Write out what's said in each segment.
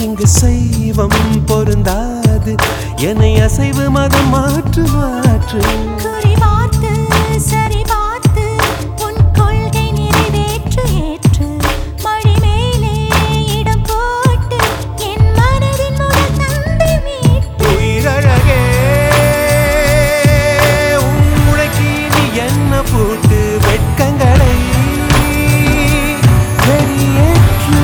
இங்கு செய்வம் பொருந்தாது என்னை அசைவு மதம் மாற்று மாற்று குறி பார்த்து சரி பார்த்து உன் கொள்கை நிறைவேற்று ஏற்று மழை மேலே இடம் போட்டு என் மனதின் முதல் தந்தை மீட்டு உயிரழகே உன் உழைக்கி நீ என்ன போட்டு வெட்கங்களை வெளியேற்று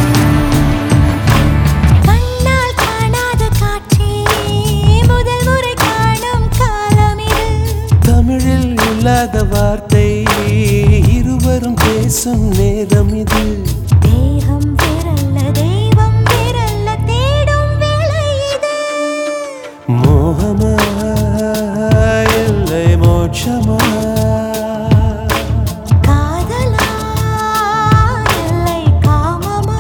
கண்ணால் காணாத காட்சி முதல் முறை காணும் காலம் இது தமிழில் இல்லாத வார்த்தை இருவரும் பேசும் நேரம் இது தேகம் வேறல்ல தெய்வம் வேறல்ல தேடும் வேளை இது மோகமா இல்லை மோட்சமா காதலா இல்லை காமமா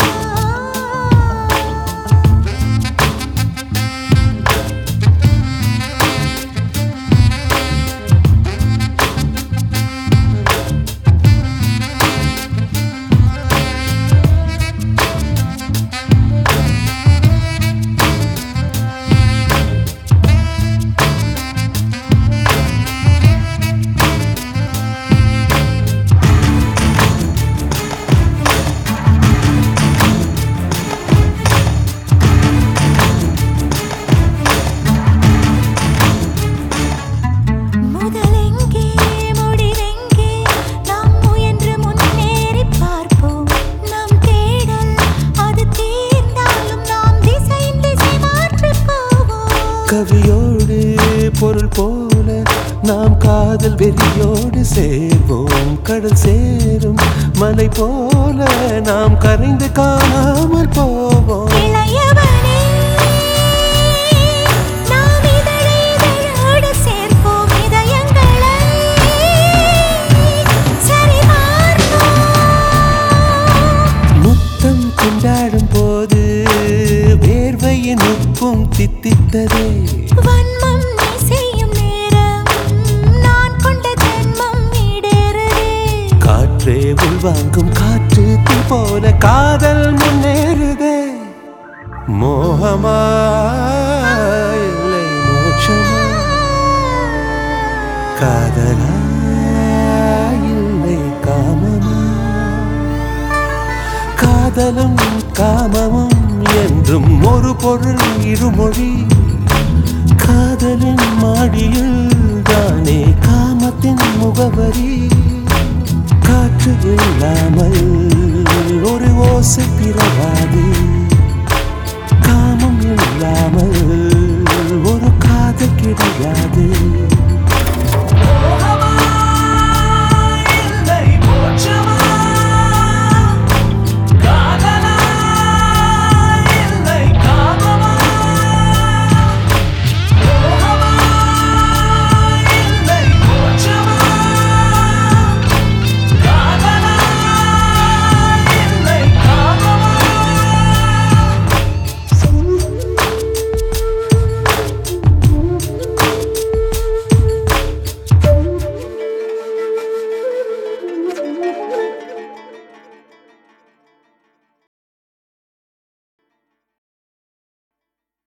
முதலெங்கே முடிவெங்கே நாம் முயன்று முன்னேறி பார்ப்போம் நம் தேடல் அது தீர்ந்தாலும் நாம் திசை மாற்றி போவோம் கவியோடு பொருள் போல நாம் காதல் வெறியோடு சேர்வோம் கடல் சேரும் மலை போல நாம் கரைந்து காணாமல் போவோம் இளையவனே நாம் இதழை இதழோடு சேர்ப்போம் இதயங்களை சரிபார்ப்போம் முத்தம் கொண்டாடும் போது வேர்வையின் உப்பும் தித்தித்ததே வன்மம் நீ செய்யும் நேரம் நான் கொண்ட ஜென்மம் ஈடேறுதே காற்றே உள்வாங்கும் காற்று தீ போல காதல் முன்னேறுதே மோகமா இல்லை மோட்சமா காதலா இல்லை காமமா காதலும் காமமும் என்றும் ஒரு பொருள் இருமொழி காதலின் மாடியில் தானே காமத்தின் முகவரி காற்று இல்லாமல் ஒரு ஓசை பிறவாது காமம் இல்லாமல் ஒரு காதல் கிடையாது